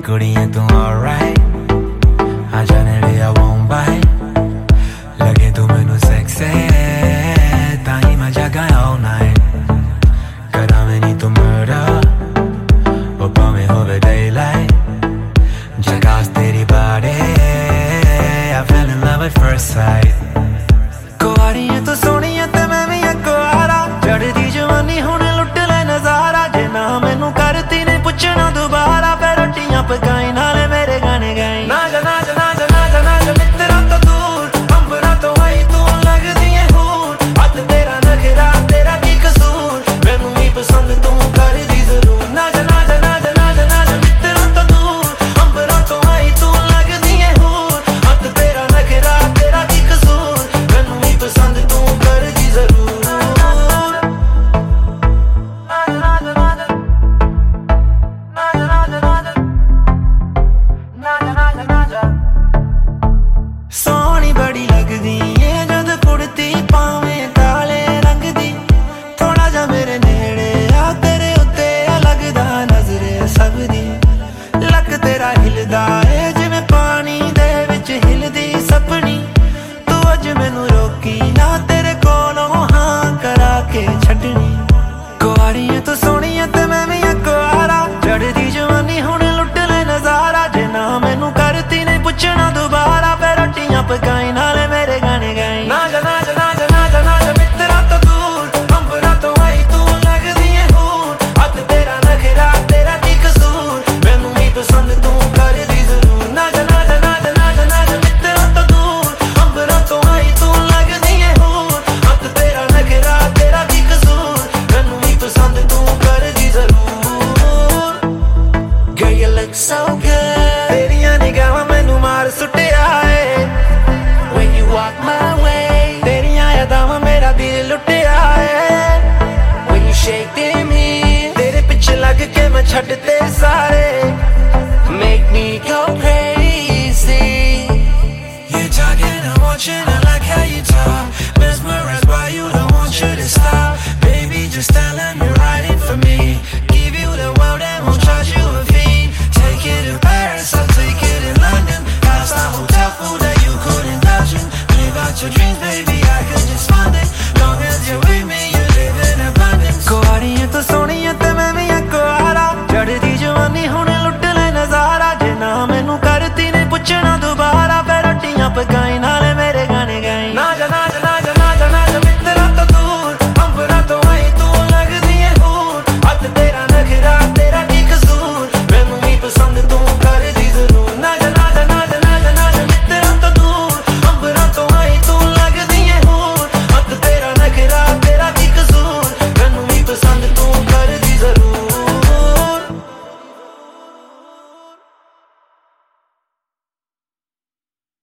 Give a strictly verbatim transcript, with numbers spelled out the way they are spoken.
कुड़ियां तू alright आ जाने ले I won't bite लगे तू मैनू sexy ताही मैं जगा all night करा मैं नी तू murder ओ पावे होवे daylight जगास तेरी body I fell in love at first sight कुआरियां तू सोनियां ते मैं भी कुआरा चढ़दी जवानी हुण लुट ले नजारा जे ना मैनू करती नहीं पुछना दोबारा फिर रोटियां पकाई नाले मेरे गाने गाई ना जा ना जा ना जा ना जा ना जा मित्रा तो दूर अंबरा तो आई तू लगदी है हूर हद तेरा नखरा तेरा की कसूर मैनू ही पसंद तू कर दी जरूर ना जा ना जा ना जा ना जा ना जा मित्रा तो दूर अंबरा तो आई तू लगदी है हूर हद तेरा नखरा तेरा की कसूर मैनू ही पसंद तू कर दी जरूर सोहनी बड़ी लगदी है जद कुड़ती पावे काले रंग दी थोड़ा जा मेरे नेड़े आ तेरे उत्ते लगदा नजरे सब दी लक तेरा हिलदा है जिवें पानी दे विच हिलदी सपनी तू अज मैनू रोकी ना तेरे कोलों हां करा के छड्डनी कुआरियां तू सोहनियां ते मैं भी कुआरा चढ़दी जवानी हुण लुट ले नजारा जे ना मैनू करती नहीं पुछना दोबारा फिर रोटियां पकाई नाले मेरे गाने गाई ना जा ना जा ना जा ना जा ना जा मित्रा तो दूर अंबरा तो आई तू लगदी है हूर हद तेरा नखरा तेरा की कसूर मैनू ही पसंद तू कर दी जरूर ना जा ना जा ना जा ना जा ना जा मित्रा तो दूर अंबरा तो आई तू लगदी है हूर हद तेरा नखरा तेरा की कसूर मैनू ही पसंद तू कर दी जरूर Girl you look so good तेरियां निगाहां मैनू मार सुटिया है When you walk my way तेरियां यादां मेरा दिल लुटिया है When you shake me तेरे पिछे लग के मैं छड्डते सारे Make me go crazy You're talking I'm watching I like how you talk Mesmerized by you don't want you to stop Baby just tell them you're riding for me Give you the world and won't charge you a fee Take it to Paris, I'll take it in London Five-star hotel food that you couldn't imagine Live out your dreams, baby